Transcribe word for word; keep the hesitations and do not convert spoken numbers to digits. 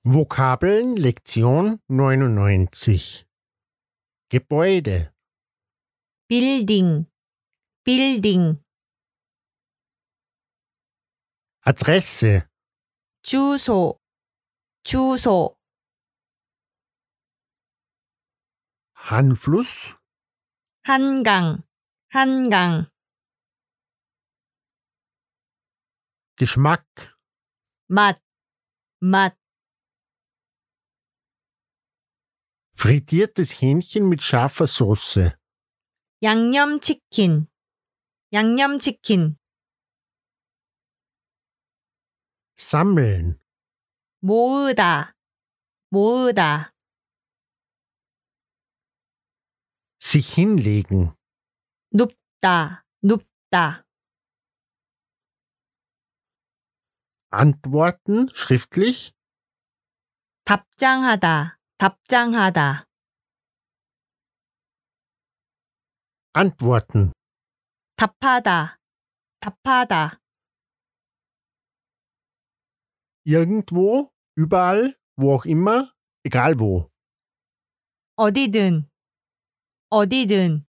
Vokabeln Lektion neunundneunzig. Gebäude, 빌딩, 빌딩, Adresse, 주소, 주소, Handfluss, 한강, 한강, Geschmack, 맛, 맛, frittiertes Hähnchen mit scharfer Soße, 양념치킨, 양념치킨, sammeln, 모으다, 모으다, sich hinlegen, 눕다, 눕다, antworten schriftlich, 답장하다, 답장하다, antworten, 답하다, 답하다, irgendwo, überall, wo auch immer, egal wo. 어디든, 어디든,